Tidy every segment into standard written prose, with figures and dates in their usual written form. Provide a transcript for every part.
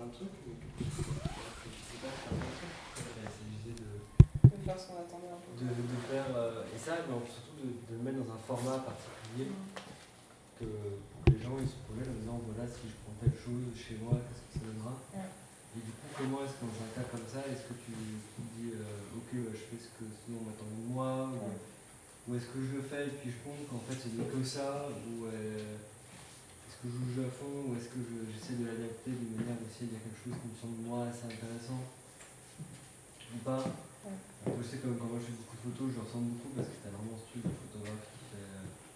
plein de trucs, donc je sais pas faire plein de trucs. C'est l'idée de faire ce qu'on attendait un peu. de faire, et ça, mais surtout de le mettre dans un format particulier, pour que les gens ils se projettent en disant voilà, si je prends telle chose chez moi, qu'est-ce que ça donnera. Et du coup, comment est-ce que dans un cas comme ça, est-ce que tu te dis ok, je fais ce dont on m'attend de moi, ou est-ce que je le fais et puis je compte qu'en fait c'est que ça, ou est-ce que je joue le jeu à fond, ou est-ce que j'essaie de l'adapter d'une manière aussi, il y a quelque chose qui me semble moi assez intéressant, ou pas. Je sais que quand moi je fais beaucoup de photos, je ressens beaucoup parce que t'as vraiment ce truc de photographe qui fait.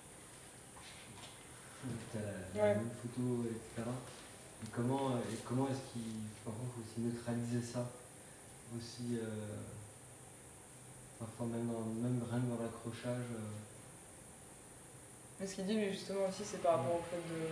T'as la même photo, etc. Et comment est-ce qu'il par contre faut aussi neutraliser ça aussi parfois même rien que dans l'accrochage. Mais ce qu'il dit lui justement aussi c'est par rapport au fait de.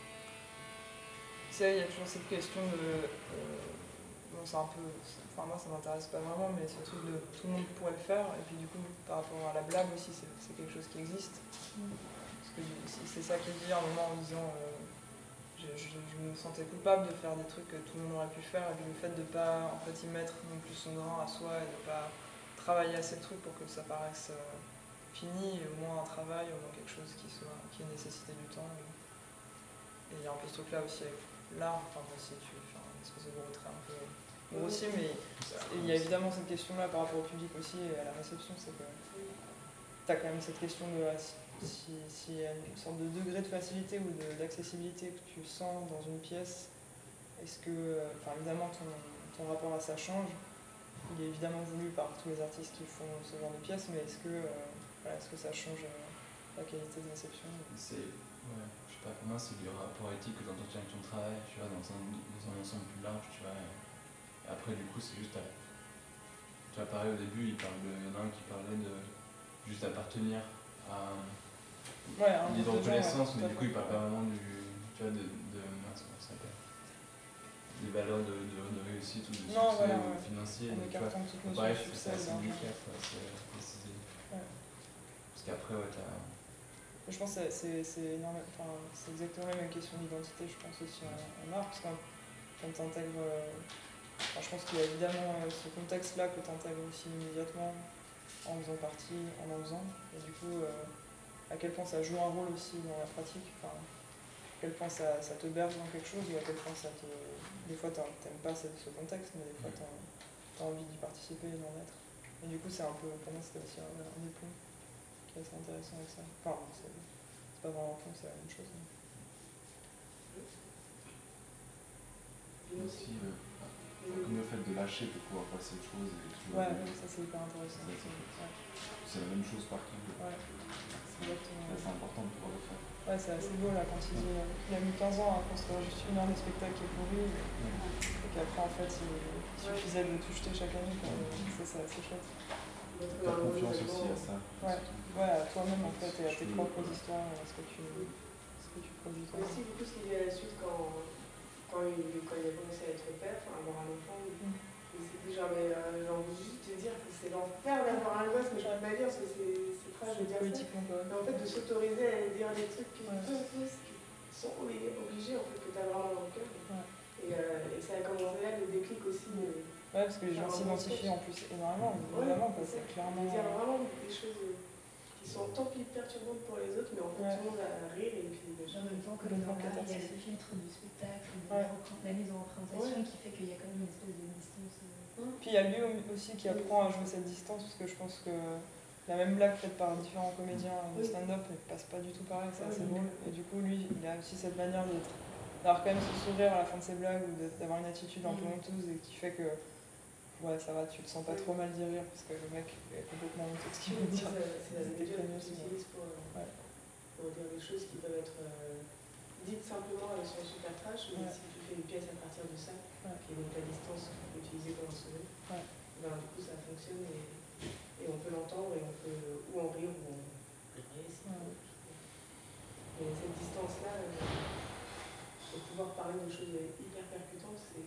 Tu sais, il y a toujours cette question de. Bon, c'est un peu. Enfin, moi ça m'intéresse pas vraiment, mais c'est le truc de tout le monde pourrait le faire, et puis du coup, par rapport à la blague aussi, c'est quelque chose qui existe. Parce que c'est ça qu'il dit à un moment en disant. Je me sentais coupable de faire des trucs que tout le monde aurait pu faire, et puis le fait de ne pas en fait, y mettre non plus son grain à soi et de ne pas travailler assez le truc pour que ça paraisse fini, et au moins un travail, au moins quelque chose qui ait nécessité du temps. Et il y a un peu ce truc là aussi avec l'art, enfin si tu fais une espèce de retrait un peu grossier, mais il y a évidemment cette question là par rapport au public aussi et à la réception, c'est que tu as quand même cette question de s'il y a une sorte de degré de facilité ou d'accessibilité que tu sens dans une pièce, est-ce que, évidemment ton rapport à ça change, il est évidemment voulu par tous les artistes qui font ce genre de pièces, mais est-ce que ça change la qualité de réception? Je sais pas, pour moi c'est du rapport éthique que tu entretiens avec ton travail, tu vois, dans un ensemble plus large, tu vois, et après du coup c'est juste tu vois, pareil au début, il y en a un qui parlait de juste appartenir à l'idée de reconnaissance, mais du coup il parle pas vraiment tu vois, comment ça s'appelle, des valeurs de réussite ou de succès ou financier, tu vois, pareil c'est assez délicat, c'est précisé. Parce qu'après je pense que c'est exactement la même question d'identité, je pense aussi en art, parce que quand tu intègres. Je pense qu'il y a évidemment ce contexte-là que tu intègres aussi immédiatement en faisant partie, en faisant. Et du coup, à quel point ça joue un rôle aussi dans la pratique, à quel point ça te berce dans quelque chose, ou à quel point ça te. Des fois, t'aimes pas ce contexte, mais des fois, t'as envie d'y participer et d'en être. Et du coup, c'est un peu. Pour moi, c'était aussi un des points qui est assez intéressant avec ça. Enfin, c'est pas vraiment un point, c'est la même chose. Aussi, comme le fait de lâcher pour pouvoir passer autre chose. Ça c'est hyper intéressant. C'est la même chose partout. C'est important de pouvoir le faire. C'est assez beau là quand il a mis 15 ans à construire juste une heure de spectacle qui est pourri, et qu'après en fait il suffisait de tout jeter chaque année. C'est assez chouette. Faire confiance aussi à ça. À toi-même en fait, et à tes propres histoires, à ce que tu produis toi. Aussi du coup ce qu'il dit à la suite quand il a commencé à être père, avoir un enfant, il s'est dit genre j'ai envie juste de te dire que c'est l'enfer d'avoir un gosse, mais je peux pas dire parce que c'est trash de dire ça. Mais en fait de s'autoriser à dire des trucs qui sont obligés en fait, que tu as vraiment dans le cœur. Et ça a commencé là le déclic aussi. Parce que les gens s'identifient en plus énormément, évidemment, parce que clairement. Il y a vraiment des choses qui sont tant pis perturbantes pour les autres, mais en fait tout le monde a rire et puis en même temps que il y a ce filtre du spectacle, la mise en représentation qui fait qu'il y a quand même une espèce de distance. Puis il y a lui aussi qui apprend à jouer cette distance, parce que je pense que la même blague faite par différents comédiens de stand-up ne passe pas du tout pareil, c'est assez drôle. Et du coup lui il a aussi cette manière d'avoir quand même ce sourire à la fin de ses blagues, ou d'avoir une attitude un peu honteuse, et qui fait que ça va, tu te sens pas trop mal d'y rire, parce que le mec est complètement honteux de ce qu'il veut dire. C'est la méthode que j'utilise pour dire des choses qui peuvent être dites simplement, elles sont super trash, mais si tu fais une pièce à partir de ça, qui est donc la distance qu'on peut utiliser comme un sourire, du coup ça fonctionne et on peut l'entendre, et on peut ou en rire ou en pleurer. Et cette distance-là, pour pouvoir parler de choses hyper percutantes, c'est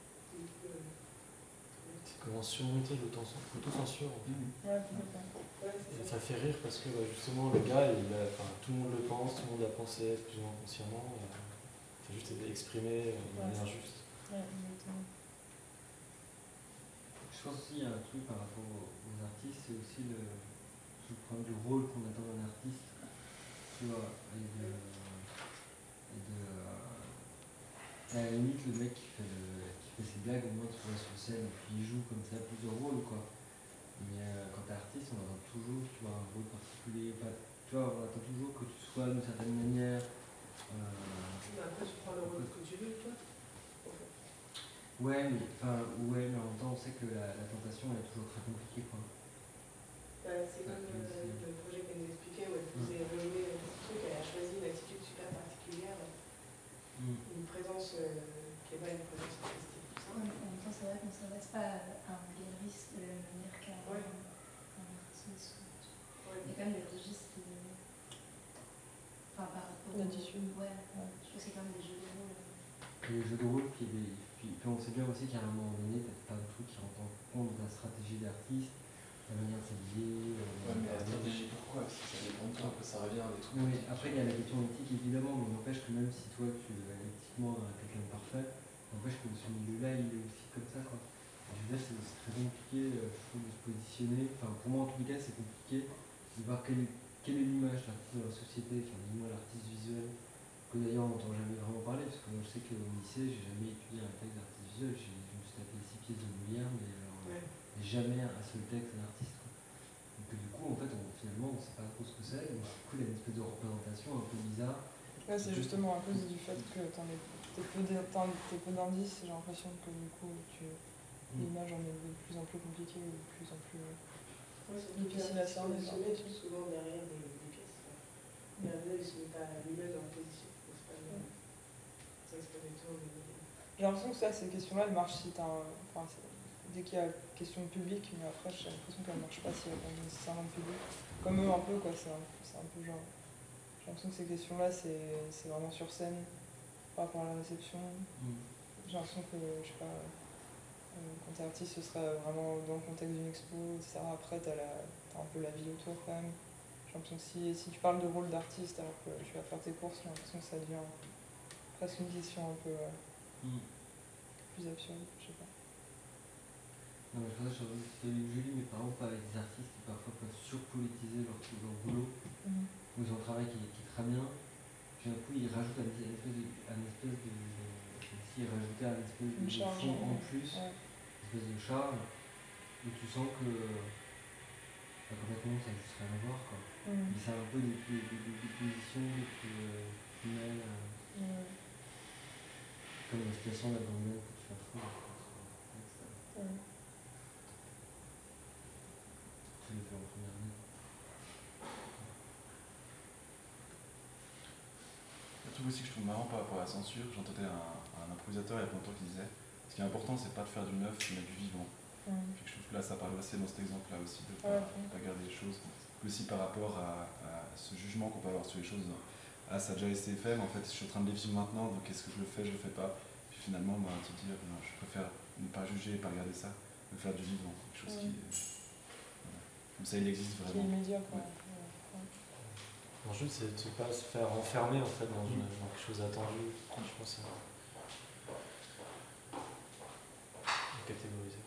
comment surmonter l'autocensure. Ça fait rire parce que justement le gars, tout le monde le pense, tout le monde l'a pensé plus ou moins consciemment. Il faut juste exprimé de manière juste. Je pense aussi qu'il y a un truc par rapport aux artistes, c'est aussi le problème du rôle qu'on attend d'un artiste, tu vois, à la limite, le mec qui fait ses blagues, au moins tu vois sur scène, et puis il joue comme ça plusieurs rôles, quoi. Mais quand t'es artiste, on attend toujours, tu vois, un rôle particulier, tu vois, on attend toujours que tu sois d'une certaine manière. Après, tu prends le rôle que tu veux, toi. Ouais, mais en même temps, on sait que la tentation elle est toujours très compliquée, quoi. C'est comme le projet qu'elle nous expliquait, où elle faisait relever ce truc, elle a choisi une attitude super particulière, une présence qui n'est pas une présence artistique, tout ça. En même temps, c'est vrai qu'on ne s'adresse pas à un galeriste de la même manière qu'à un artiste. Il y a quand même des registres par rapport l'addition. Ouais, je trouve que c'est quand même des jeux de rôle. Et les jeux de rôle, puis on sait bien aussi qu'à un moment donné, t'as pas de truc qui rentre en compte de la stratégie d'artiste, la manière de s'habiller. Ouais, mais la stratégie, pourquoi? Si ça dépend de toi, ça revient à des trucs. Oui, après il y a la question éthique évidemment, mais n'empêche que même si toi tu es éthiquement quelqu'un de parfait, n'empêche que ce milieu-là il est aussi comme ça, quoi. Et je veux dire, c'est très compliqué, je trouve, de se positionner. Enfin, pour moi en tous les cas, c'est compliqué de voir quelle est l'image d'artiste dans la société, enfin, dis-moi l'artiste visuel, que d'ailleurs on n'entend jamais vraiment parler, parce que moi je sais qu'au lycée, j'ai jamais étudié un texte d'artiste visuel, je me suis tapé 6 pièces de Molière, mais jamais un seul texte d'artiste. Donc du coup, en fait, finalement, on ne sait pas trop ce que c'est, donc du coup, il y a une espèce de représentation un peu bizarre. Ouais, c'est justement à cause du fait que t'es peu d'indices, j'ai l'impression que du coup, l'image en est de plus en plus compliquée, de plus en plus difficile à cerner. Ils se mettent souvent derrière des pièces. Mais là, ils ne se mettent pas lui-même en position. J'ai l'impression que ces questions-là, elles marchent si dès qu'il y a question publique, mais après, j'ai l'impression qu'elles ne marchent pas s'il y a pas nécessairement de public. Comme eux, un peu, quoi, c'est un peu genre. J'ai l'impression que ces questions-là, c'est vraiment sur scène, par rapport à la réception. J'ai l'impression que, je sais pas, quand t'es artiste, ce serait vraiment dans le contexte d'une expo, etc. Après, t'as un peu la vie autour quand même. J'ai l'impression que si tu parles de rôle d'artiste alors que tu vas faire tes courses, j'ai l'impression que ça devient presque une question un peu plus absurde, je sais pas. Non, mais je lis mes parents pas avec des artistes qui parfois peuvent surpolitiser leur boulot, où ils ont un travail qui est très bien, puis d'un coup ils rajoutent un espèce de fond en plus, une espèce de charge, où tu sens que complètement ça n'a juste rien à voir, quoi. Et c'est un peu des positions humaines, comme la situation d'abandon que tu fais fou. Tu le fais en première année. Un truc aussi que je trouve marrant par rapport à la censure, j'entendais un improvisateur il y a longtemps qui disait ce qui est important c'est pas de faire du neuf mais du vivant. Puis je trouve que là ça parle assez dans cet exemple là aussi de pas garder les choses. Aussi par rapport à ce jugement qu'on peut avoir sur les choses. Ah ça a déjà été fait mais en fait je suis en train de les vivre maintenant donc est-ce que je le fais, je le fais pas. Puis finalement te dire non, je préfère ne pas juger et pas regarder ça, me faire du vivant, quelque chose qui est, comme ça il existe vraiment. Qui est immédiat, quoi. L'enjeu, c'est de ne pas se faire enfermer en fait, dans quelque chose attendu, je pense, catégoriser.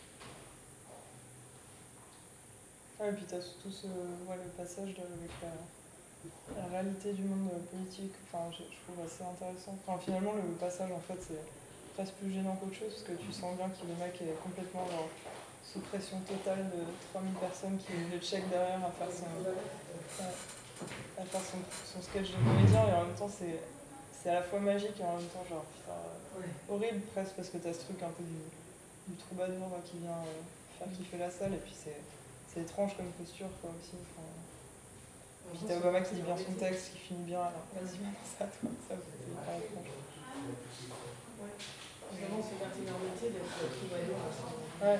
Et puis tu as surtout le passage avec la réalité du monde politique, je trouve assez intéressant. Finalement, le passage, en fait, c'est presque plus gênant qu'autre chose, parce que tu sens bien que le mec est complètement sous pression totale de 3000 personnes qui le check derrière à faire son sketch de comédien, et en même temps c'est à la fois magique et en même temps genre horrible presque, parce que t'as ce truc un peu du troubadour qui vient faire kiffer la salle, et puis c'est étrange comme posture quoi aussi. Et puis t'as Obama qui dit bien son texte, qui finit bien, alors vas-y maintenant ça toi, ça c'est pas étrange. Vraiment c'est une particularité d'être troubadour. Ouais.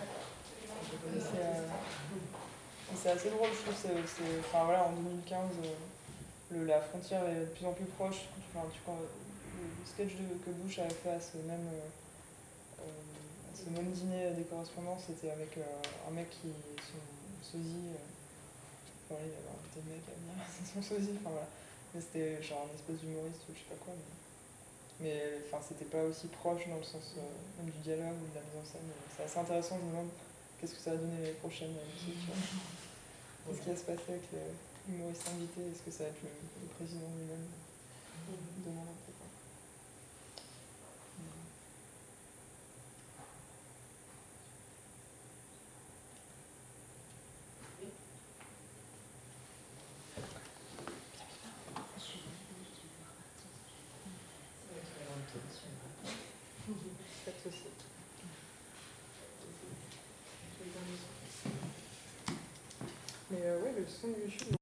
C'est assez drôle, je trouve. En 2015, la frontière est de plus en plus proche. Le sketch que Bush avait fait à ce même dîner des correspondants, c'était avec un mec qui son sosie. Il y avait invité le mec à venir, c'est son sosie. Mais c'était genre une espèce d'humoriste ou je sais pas quoi. Mais c'était pas aussi proche dans le sens même du dialogue ou de la mise en scène. C'est assez intéressant, je me demande qu'est-ce que ça va donner l'année prochaine musique, tu vois. Qu'est-ce qui va se passer avec l'humoriste invité? Est-ce que ça va être le président lui-même demain un peu, quoi. Pas de soucis. Mais ouais, le son de YouTube.